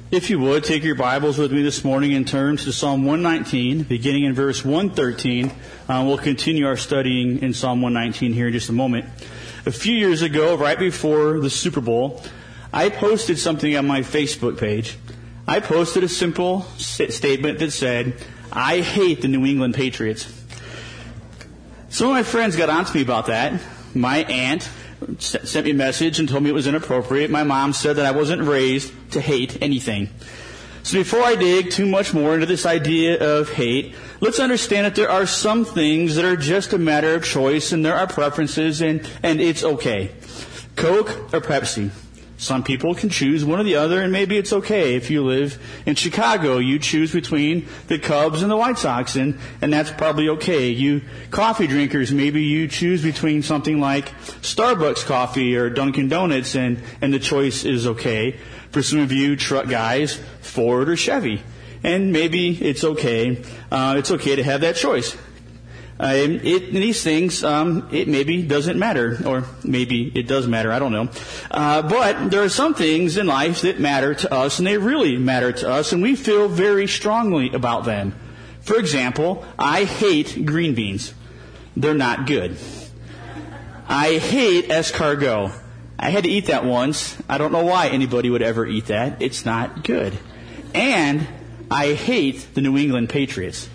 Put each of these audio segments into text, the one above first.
If you would, take your Bibles with me this morning and turn to Psalm 119, beginning in verse 113. We'll continue our studying in Psalm 119 here in just a moment. A few years ago, right before the Super Bowl, I posted something on my Facebook page. I posted a simple statement that said, "I hate the New England Patriots." Some of my friends got on to me about that. My aunt sent me a message and told me it was inappropriate. My mom said that I wasn't raised to hate anything. So before I dig too much more into this idea of hate, let's understand that there are some things that are just a matter of choice, and there are preferences, and it's okay. Coke or Pepsi? Some people can choose one or the other, and maybe it's okay. If you live in Chicago, you choose between the Cubs and the White Sox, and that's probably okay. You coffee drinkers, maybe you choose between something like Starbucks coffee or Dunkin' Donuts, and the choice is okay. For some of you truck guys, Ford or Chevy, and maybe it's okay. It's okay to have that choice. These things, it maybe doesn't matter, or maybe it does matter, I don't know. But there are some things in life that matter to us, and they really matter to us, and we feel very strongly about them. For example, I hate green beans. They're not good. I hate escargot. I had to eat that once. I don't know why anybody would ever eat that. It's not good. And I hate the New England Patriots.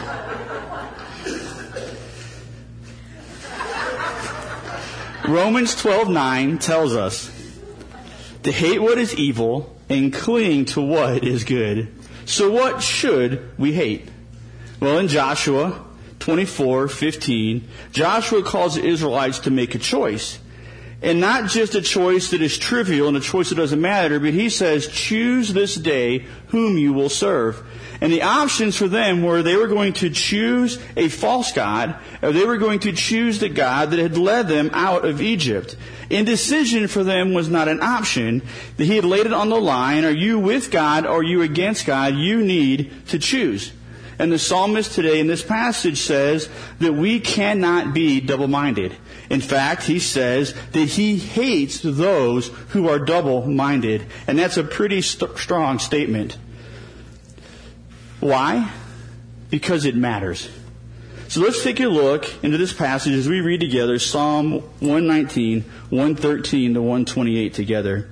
Romans 12:9 tells us to hate what is evil and cling to what is good. So what should we hate? Well, in Joshua 24:15, Joshua calls the Israelites to make a choice. And not just a choice that is trivial and a choice that doesn't matter, but he says, choose this day whom you will serve. And the options for them were they were going to choose a false god, or they were going to choose the God that had led them out of Egypt. Indecision for them was not an option. He had laid it on the line. Are you with God or are you against God? You need to choose. And the psalmist today in this passage says that we cannot be double-minded. In fact, he says that he hates those who are double-minded. And that's a pretty strong statement. Why? Because it matters. So let's take a look into this passage as we read together Psalm 119, 113 to 128 together.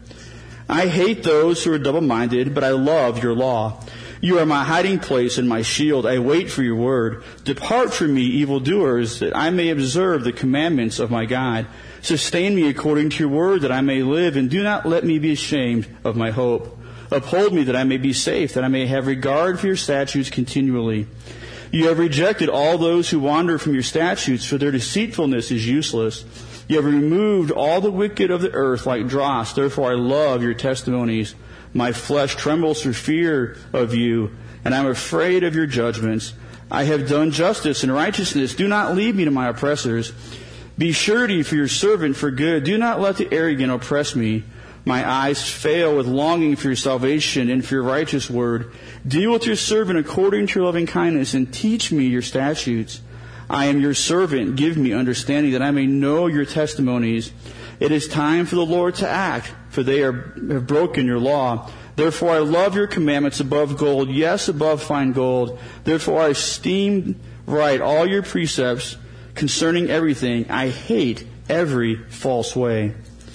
I hate those who are double-minded, but I love your law. You are my hiding place and my shield. I wait for your word. Depart from me, evildoers, that I may observe the commandments of my God. Sustain me according to your word, that I may live, and do not let me be ashamed of my hope. Uphold me that I may be safe, that I may have regard for your statutes continually. You have rejected all those who wander from your statutes, for their deceitfulness is useless. You have removed all the wicked of the earth like dross. Therefore I love your testimonies. My flesh trembles for fear of you, and I am afraid of your judgments. I have done justice and righteousness. Do not leave me to my oppressors. Be surety for your servant for good. Do not let the arrogant oppress me. My eyes fail with longing for your salvation and for your righteous word. Deal with your servant according to your loving kindness, and teach me your statutes. I am your servant. Give me understanding that I may know your testimonies. It is time for the Lord to act, for they have broken your law. Therefore I love your commandments above gold, yes, above fine gold. Therefore I esteem right all your precepts concerning everything. I hate every false way.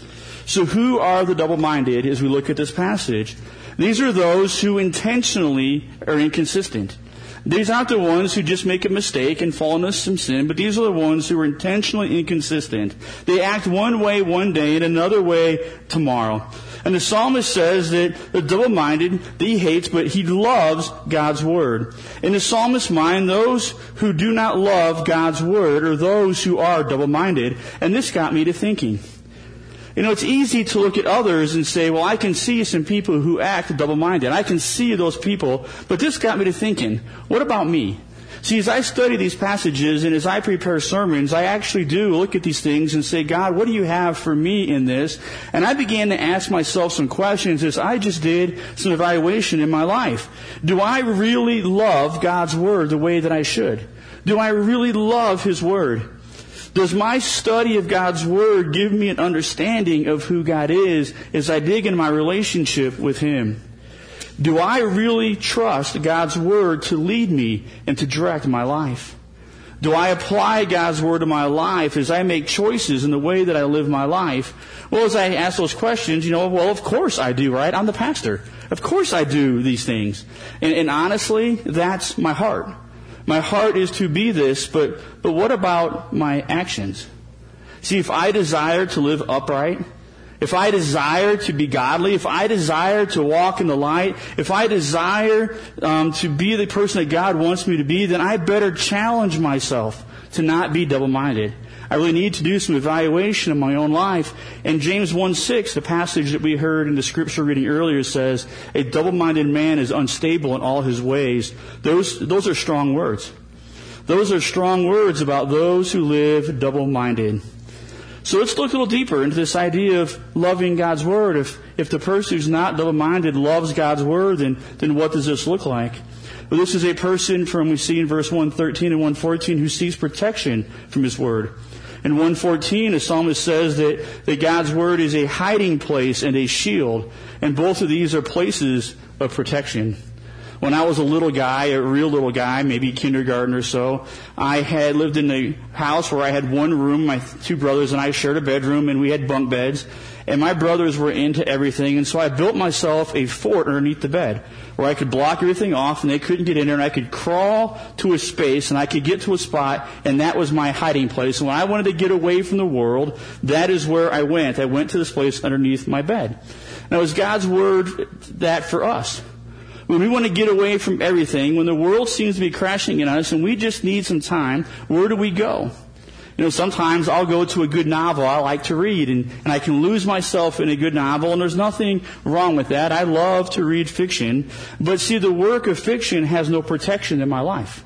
So who are the double-minded as we look at this passage? These are those who intentionally are inconsistent. These aren't the ones who just make a mistake and fall into some sin, but these are the ones who are intentionally inconsistent. They act one way one day and another way tomorrow. And the psalmist says that the double-minded, that he hates, but he loves God's word. In the psalmist's mind, those who do not love God's word are those who are double-minded. And this got me to thinking. You know, it's easy to look at others and say, well, I can see some people who act double-minded. I can see those people. But this got me to thinking, what about me? See, as I study these passages and as I prepare sermons, I actually do look at these things and say, God, what do you have for me in this? And I began to ask myself some questions as I just did some evaluation in my life. Do I really love God's word the way that I should? Do I really love His word? Does my study of God's word give me an understanding of who God is as I dig into my relationship with Him? Do I really trust God's Word to lead me and to direct my life? Do I apply God's Word to my life as I make choices in the way that I live my life? Well, as I ask those questions, well, of course I do, right? I'm the pastor. Of course I do these things. And honestly, that's my heart. My heart is to be this, but what about my actions? See, if I desire to live upright, if I desire to be godly, if I desire to walk in the light, if I desire to be the person that God wants me to be, then I better challenge myself to not be double-minded. I really need to do some evaluation of my own life. And James 1:6, the passage that we heard in the scripture reading earlier, says, a double-minded man is unstable in all his ways. Those are strong words. Those are strong words about those who live double-minded. So let's look a little deeper into this idea of loving God's Word. If the person who's not double-minded loves God's Word, then what does this look like? Well, this is a person we see in verse 113 and 114 who seeks protection from His Word. In 114, the psalmist says that God's Word is a hiding place and a shield, and both of these are places of protection. When I was a little guy, a real little guy, maybe kindergarten or so, I had lived in a house where I had one room. My two brothers and I shared a bedroom, and we had bunk beds. And my brothers were into everything, and so I built myself a fort underneath the bed where I could block everything off, and they couldn't get in there, and I could crawl to a space, and I could get to a spot, and that was my hiding place. And when I wanted to get away from the world, that is where I went. I went to this place underneath my bed. Now, is God's Word that for us? When we want to get away from everything, when the world seems to be crashing in us and we just need some time, where do we go? Sometimes I'll go to a good novel I like to read, and I can lose myself in a good novel, and there's nothing wrong with that. I love to read fiction. But see, the work of fiction has no protection in my life.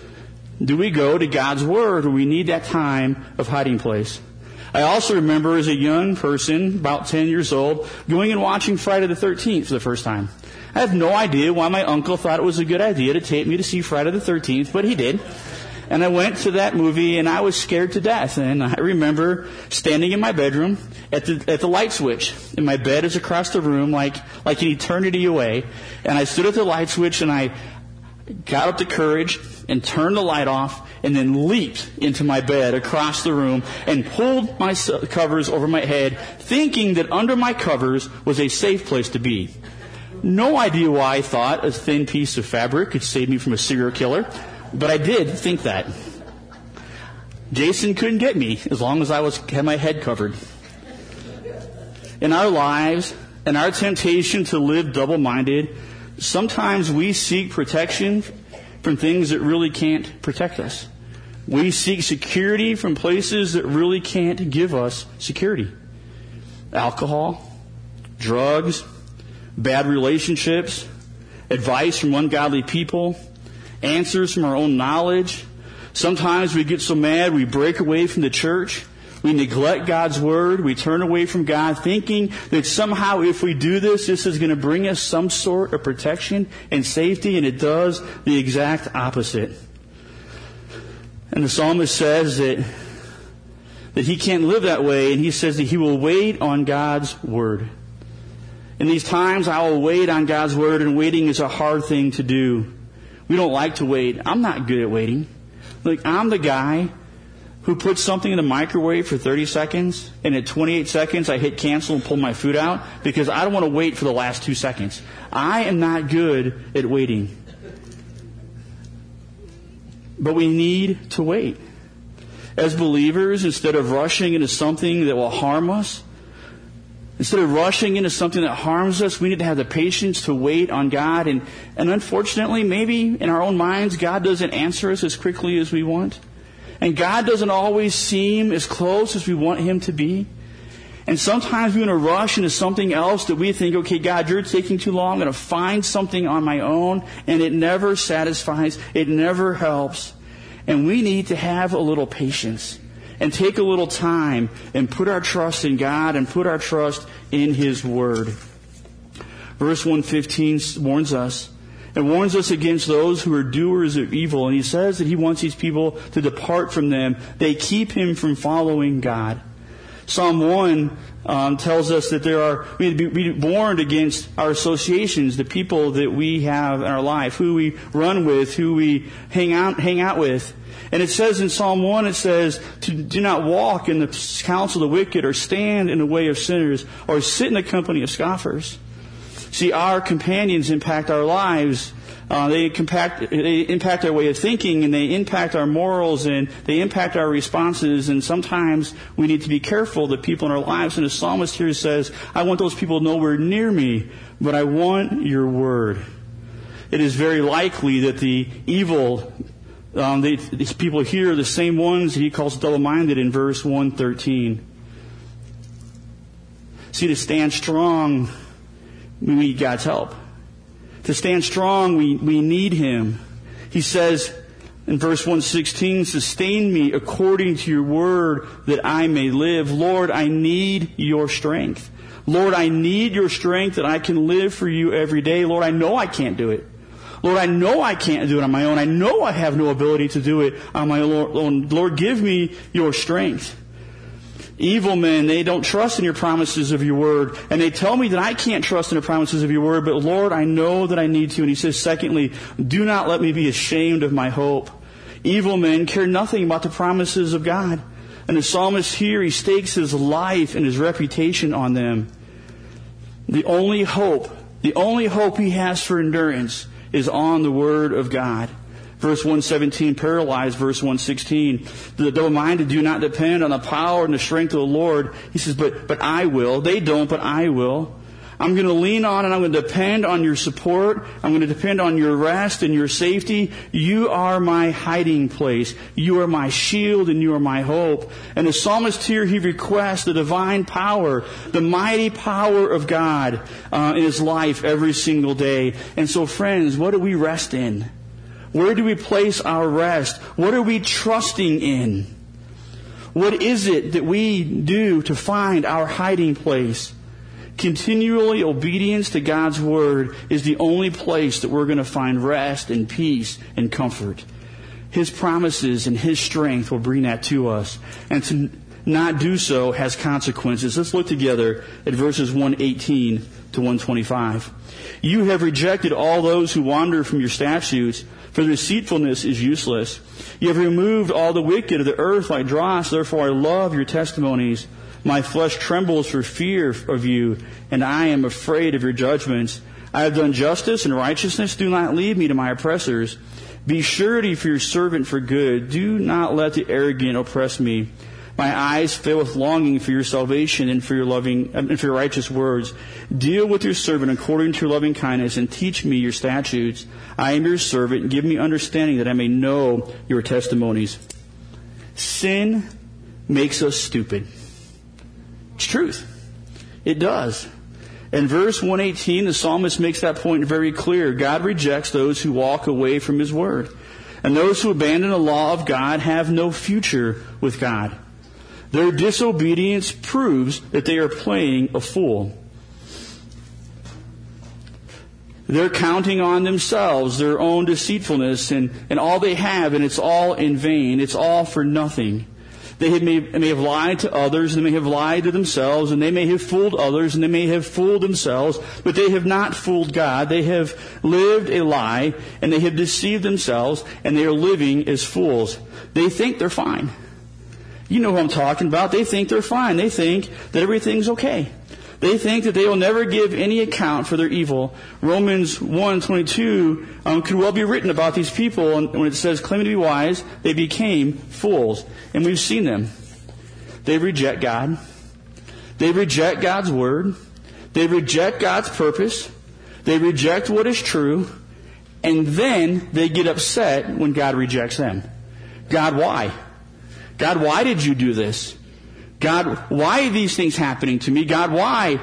Do we go to God's Word, or we need that time of hiding place? I also remember as a young person, about 10 years old, going and watching Friday the 13th for the first time. I have no idea why my uncle thought it was a good idea to take me to see Friday the 13th, but he did. And I went to that movie, and I was scared to death. And I remember standing in my bedroom at the light switch. And my bed is across the room like an eternity away. And I stood at the light switch, and I got up the courage and turned the light off, and then leaped into my bed across the room and pulled my covers over my head, thinking that under my covers was a safe place to be. No idea why I thought a thin piece of fabric could save me from a serial killer, but I did think that. Jason couldn't get me as long as I had my head covered. In our lives and our temptation to live double-minded, sometimes we seek protection from things that really can't protect us. We seek security from places that really can't give us security. Alcohol, drugs, bad relationships, advice from ungodly people, answers from our own knowledge. Sometimes we get so mad we break away from the church. We neglect God's Word. We turn away from God thinking that somehow if we do this is going to bring us some sort of protection and safety, and it does the exact opposite. And the psalmist says that he can't live that way, and he says that he will wait on God's Word. In these times, I will wait on God's Word, and waiting is a hard thing to do. We don't like to wait. I'm not good at waiting. I'm the guy who puts something in the microwave for 30 seconds, and at 28 seconds, I hit cancel and pull my food out because I don't want to wait for the last 2 seconds. I am not good at waiting. But we need to wait. As believers, instead of rushing into something that will harm us, instead of rushing into something that harms us, we need to have the patience to wait on God. And unfortunately, maybe in our own minds, God doesn't answer us as quickly as we want. And God doesn't always seem as close as we want Him to be. And sometimes we want to rush into something else that we think, okay, God, you're taking too long. I'm going to find something on my own. And it never satisfies. It never helps. And we need to have a little patience and take a little time and put our trust in God and put our trust in His Word. Verse 115 warns us. It warns us against those who are doers of evil. And he says that he wants these people to depart from them. They keep him from following God. Psalm 1 tells us that we need to be warned against our associations, the people that we have in our life, who we run with, who we hang out with. And it says in Psalm 1, it says, do not walk in the counsel of the wicked, or stand in the way of sinners, or sit in the company of scoffers. See, our companions impact our lives. They impact our way of thinking, and they impact our morals, and they impact our responses. And sometimes we need to be careful, the people in our lives. And the psalmist here says, I want those people nowhere near me, but I want your word. It is very likely that the evil, these people here are the same ones that he calls double-minded in verse 113. See, to stand strong, we need God's help. To stand strong, we need Him. He says in verse 116, sustain me according to your word that I may live. Lord, I need your strength. Lord, I need your strength that I can live for you every day. Lord, I know I can't do it. Lord, I know I can't do it on my own. I know I have no ability to do it on my own. Lord, give me your strength. Evil men, they don't trust in your promises of your word. And they tell me that I can't trust in the promises of your word. But Lord, I know that I need to. And he says, secondly, do not let me be ashamed of my hope. Evil men care nothing about the promises of God. And the psalmist here, he stakes his life and his reputation on them. The only hope he has for endurance is on the word of God. Verse 117 paralyzed verse 116. The double-minded do not depend on the power and the strength of the Lord. He says, but I will. They don't, but I will. I'm going to lean on and I'm going to depend on your support. I'm going to depend on your rest and your safety. You are my hiding place. You are my shield and you are my hope. And the psalmist here, he requests the divine power, the mighty power of God in his life every single day. And so friends, what do we rest in? Where do we place our rest? What are we trusting in? What is it that we do to find our hiding place? Continually obedience to God's word is the only place that we're going to find rest and peace and comfort. His promises and His strength will bring that to us. And to not do so has consequences. Let's look together at verses 118 to 125. You have rejected all those who wander from your statutes, for their deceitfulness is useless. You have removed all the wicked of the earth like dross, therefore I love your testimonies. My flesh trembles for fear of you, and I am afraid of your judgments. I have done justice and righteousness. Do not lead me to my oppressors. Be surety for your servant for good. Do not let the arrogant oppress me. My eyes fill with longing for your salvation and for your righteous words. Deal with your servant according to your loving kindness and teach me your statutes. I am your servant, and give me understanding that I may know your testimonies. Sin makes us stupid. It's truth. It does. In verse 118, the psalmist makes that point very clear. God rejects those who walk away from His word. And those who abandon the law of God have no future with God. Their disobedience proves that they are playing a fool. They're counting on themselves, their own deceitfulness, and all they have, and it's all in vain. It's all for nothing. They may have lied to others, and they may have lied to themselves, and they may have fooled others, and they may have fooled themselves, but they have not fooled God. They have lived a lie, and they have deceived themselves, and they are living as fools. They think they're fine. You know who I'm talking about. They think they're fine. They think that everything's okay. They think that they will never give any account for their evil. Romans 1:22 could well be written about these people, and when it says, claiming to be wise, they became fools. And we've seen them. They reject God. They reject God's word. They reject God's purpose. They reject what is true. And then they get upset when God rejects them. God, why? God, why did you do this? God, why are these things happening to me? God, why?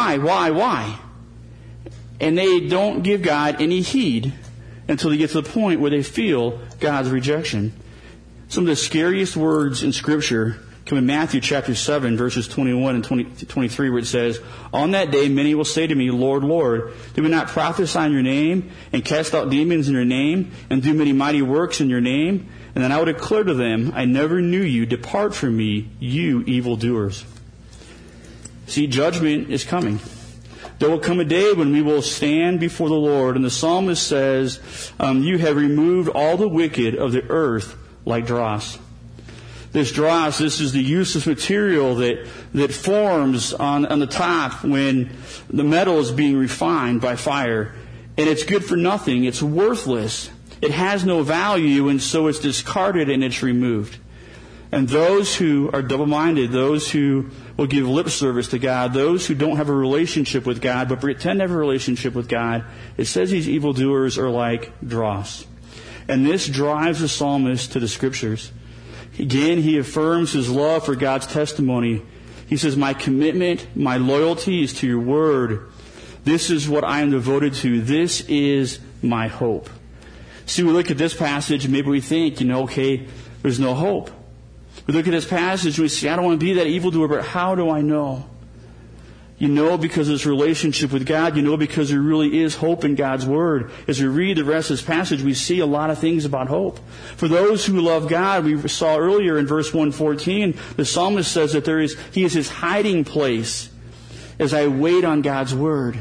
And they don't give God any heed until they get to the point where they feel God's rejection. Some of the scariest words in Scripture come in Matthew chapter 7, verses 21 and 23, where it says, on that day many will say to me, Lord, Lord, did we not prophesy in your name, and cast out demons in your name, and do many mighty works in your name? And then I would declare to them, I never knew you. Depart from me, you evildoers. See, judgment is coming. There will come a day when we will stand before the Lord, and the psalmist says, you have removed all the wicked of the earth like dross. This dross, this is the useless material that forms on the top when the metal is being refined by fire. And it's good for nothing. It's worthless. It has no value, and so it's discarded and it's removed. And those who are double-minded, those who will give lip service to God, those who don't have a relationship with God but pretend to have a relationship with God, it says these evildoers are like dross. And this drives the psalmist to the Scriptures. Again, he affirms his love for God's testimony. He says, my commitment, my loyalty is to your word. This is what I am devoted to. This is my hope. See, we look at this passage and maybe we think, okay, there's no hope. We look at this passage and we say, I don't want to be that evildoer, but how do I know? You know because of this relationship with God. You know because there really is hope in God's Word. As we read the rest of this passage, we see a lot of things about hope. For those who love God, we saw earlier in verse 114, the psalmist says that He is His hiding place as I wait on God's Word.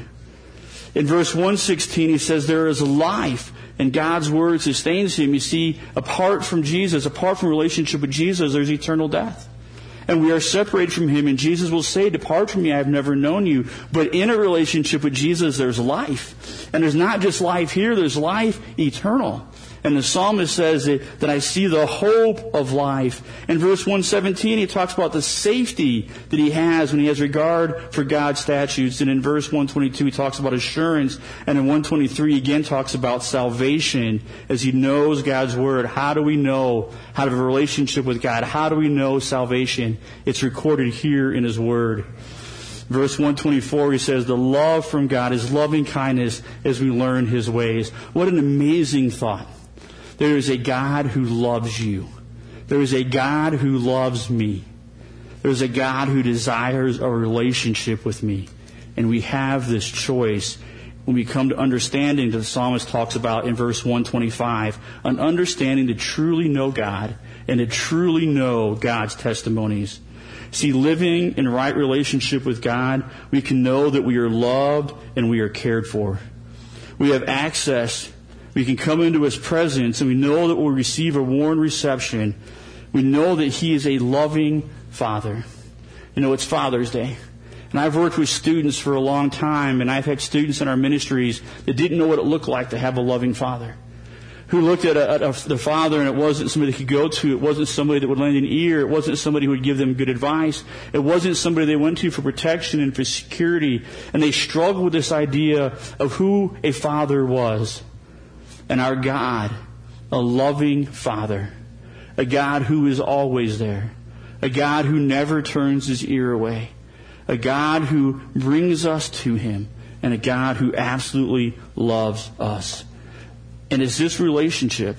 In verse 116, he says there is life, and God's Word sustains him. You see, apart from Jesus, apart from relationship with Jesus, there's eternal death. And we are separated from Him, and Jesus will say, depart from me, I have never known you. But in a relationship with Jesus, there's life. And there's not just life here, there's life eternal. And the psalmist says that I see the hope of life. In verse 117, he talks about the safety that he has when he has regard for God's statutes. And in verse 122, he talks about assurance. And in 123, again talks about salvation as he knows God's Word. How do we know how to have a relationship with God? How do we know salvation? It's recorded here in His Word. Verse 124, he says, the love from God is loving kindness as we learn His ways. What an amazing thought. There is a God who loves you. There is a God who loves me. There is a God who desires a relationship with me. And we have this choice when we come to understanding that the psalmist talks about in verse 125, an understanding to truly know God and to truly know God's testimonies. See, living in right relationship with God, we can know that we are loved and we are cared for. We have access. We can come into His presence and we know that we'll receive a warm reception. We know that He is a loving Father. It's Father's Day. And I've worked with students for a long time, and I've had students in our ministries that didn't know what it looked like to have a loving father. Who looked at the father and it wasn't somebody they could go to. It wasn't somebody that would lend an ear. It wasn't somebody who would give them good advice. It wasn't somebody they went to for protection and for security. And they struggled with this idea of who a father was. And our God, a loving Father, a God who is always there, a God who never turns His ear away, a God who brings us to Him, and a God who absolutely loves us. And it's this relationship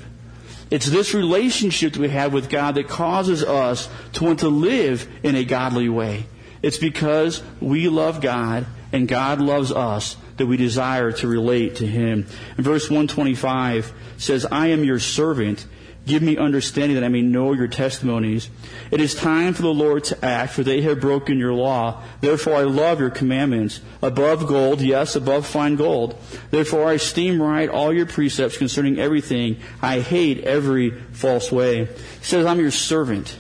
that we have with God that causes us to want to live in a godly way. It's because we love God and God loves us that we desire to relate to Him. In verse 125 says, I am your servant. Give me understanding that I may know your testimonies. It is time for the Lord to act, for they have broken your law. Therefore I love your commandments. Above gold, yes, above fine gold. Therefore I esteem right all your precepts concerning everything. I hate every false way. It says, I'm your servant.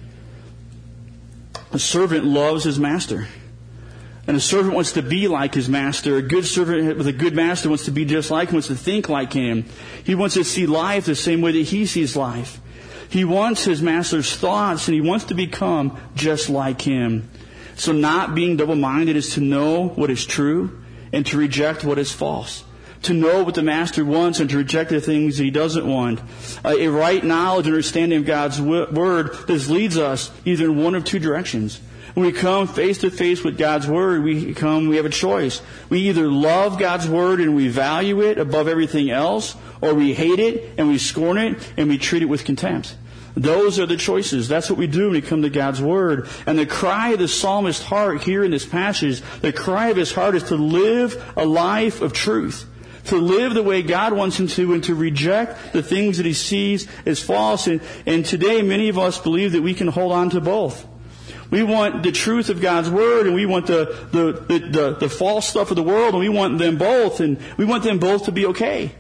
A servant loves his master. And a servant wants to be like his master. A good servant with a good master wants to be just like him, wants to think like him. He wants to see life the same way that he sees life. He wants his master's thoughts, and he wants to become just like him. So not being double-minded is to know what is true and to reject what is false. To know what the master wants and to reject the things that he doesn't want. A right knowledge and understanding of God's Word, this leads us either in one of two directions. When we come face to face with God's Word, we have a choice. We either love God's Word and we value it above everything else, or we hate it and we scorn it and we treat it with contempt. Those are the choices. That's what we do when we come to God's Word. And the cry of the psalmist's heart here in this passage, the cry of his heart is to live a life of truth. To live the way God wants him to, and to reject the things that he sees as false. And today many of us believe that we can hold on to both. We want the truth of God's Word, and we want the false stuff of the world, and we want them both, and we want them both to be okay.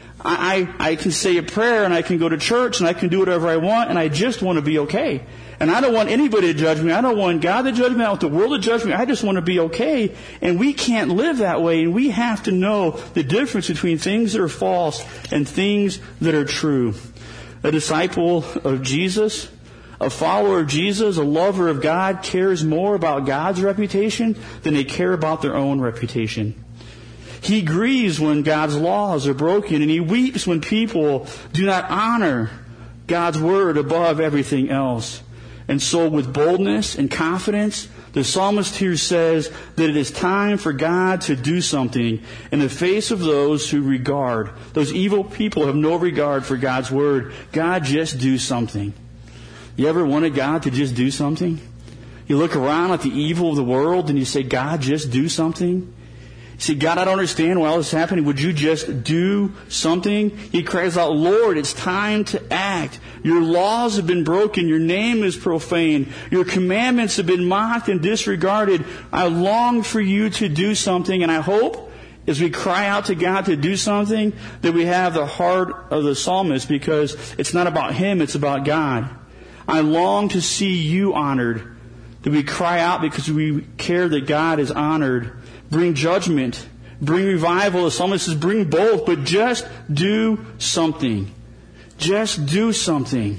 I can say a prayer, and I can go to church, and I can do whatever I want, and I just want to be okay. And I don't want anybody to judge me. I don't want God to judge me. I don't want the world to judge me. I just want to be okay. And we can't live that way. And we have to know the difference between things that are false and things that are true. A disciple of Jesus, a follower of Jesus, a lover of God cares more about God's reputation than they care about their own reputation. He grieves when God's laws are broken, and he weeps when people do not honor God's Word above everything else. And so with boldness and confidence, the psalmist here says that it is time for God to do something in the face of those who regard. Those evil people have no regard for God's Word. God, just do something. You ever wanted God to just do something? You look around at the evil of the world and you say, God, just do something. You say, God, I don't understand why all this is happening. Would you just do something? He cries out, Lord, it's time to act. Your laws have been broken. Your name is profaned. Your commandments have been mocked and disregarded. I long for you to do something, and I hope as we cry out to God to do something that we have the heart of the psalmist, because it's not about him, it's about God. I long to see you honored, that we cry out because we care that God is honored. Bring judgment, bring revival. The psalmist says, bring both, but just do something. Just do something.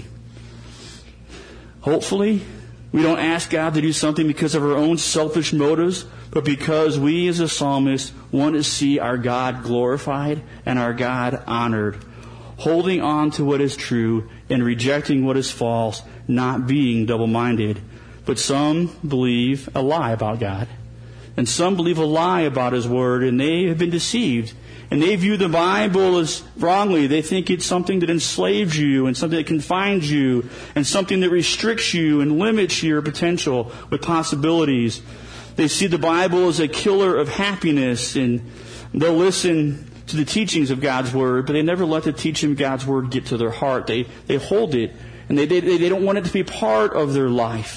Hopefully, we don't ask God to do something because of our own selfish motives, but because we as a psalmist want to see our God glorified and our God honored. Holding on to what is true and rejecting what is false, not being double-minded. But some believe a lie about God. And some believe a lie about His Word, and they have been deceived. And they view the Bible as wrongly. They think it's something that enslaves you and something that confines you and something that restricts you and limits your potential with possibilities. They see the Bible as a killer of happiness, and they'll listen to the teachings of God's Word, but they never let the teaching of God's Word get to their heart. They hold it, and they don't want it to be part of their life.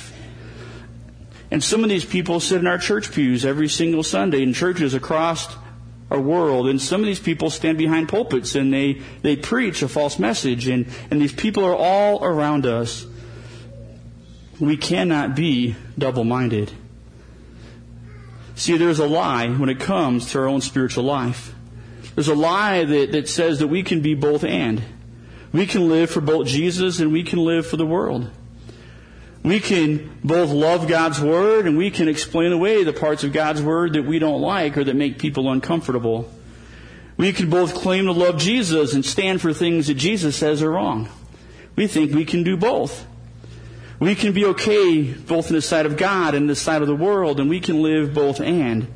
And some of these people sit in our church pews every single Sunday in churches across our world. And some of these people stand behind pulpits and they preach a false message. And these people are all around us. We cannot be double-minded. See, there's a lie when it comes to our own spiritual life. There's a lie that says that we can be both and. We can live for both Jesus and we can live for the world. We can both love God's Word and we can explain away the parts of God's Word that we don't like or that make people uncomfortable. We can both claim to love Jesus and stand for things that Jesus says are wrong. We think we can do both. We can be okay both in the sight of God and the sight of the world, and we can live both and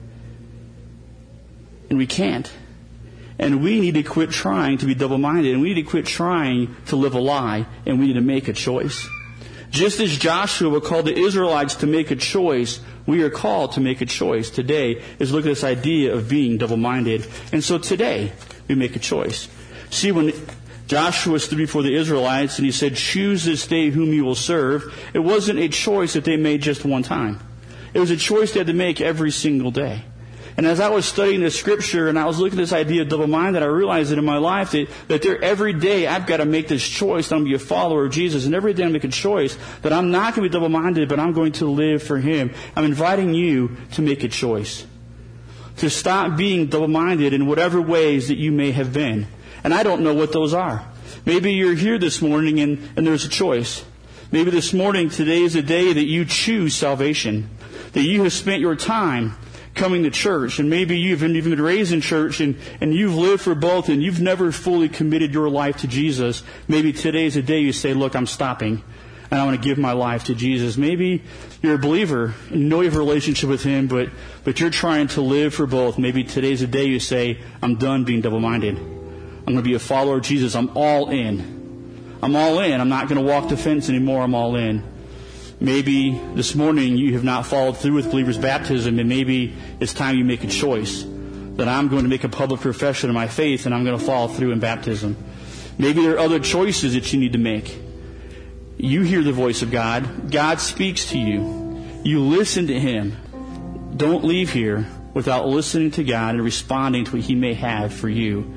we can't. And we need to quit trying to be double-minded, and we need to quit trying to live a lie, and we need to make a choice. Just as Joshua called the Israelites to make a choice, we are called to make a choice today, is look at this idea of being double-minded. And so today, we make a choice. See, when Joshua stood before the Israelites and he said, choose this day whom you will serve, it wasn't a choice that they made just one time. It was a choice they had to make every single day. And as I was studying this scripture and I was looking at this idea of double-minded, I realized that in my life that there every day I've got to make this choice that I'm going to be a follower of Jesus. And every day I make a choice that I'm not going to be double-minded, but I'm going to live for Him. I'm inviting you to make a choice. To stop being double-minded in whatever ways that you may have been. And I don't know what those are. Maybe you're here this morning and there's a choice. Maybe this morning, today is a day that you choose salvation. That you have spent your time coming to church, and maybe you've even been raised in church and you've lived for both and you've never fully committed your life to Jesus. Maybe today's a day you say, look, I'm stopping and I want to give my life to Jesus. Maybe you're a believer and you know you have a relationship with Him, but you're trying to live for both. Maybe today's a day you say, I'm done being double-minded. I'm going to be a follower of Jesus. I'm all in. I'm all in. I'm not going to walk the fence anymore. I'm all in. Maybe this morning you have not followed through with believer's baptism, and maybe it's time you make a choice that I'm going to make a public profession of my faith and I'm going to follow through in baptism. Maybe there are other choices that you need to make. You hear the voice of God. God speaks to you. you listen to Him. Don't leave here without listening to God and responding to what He may have for you.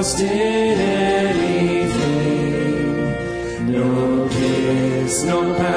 No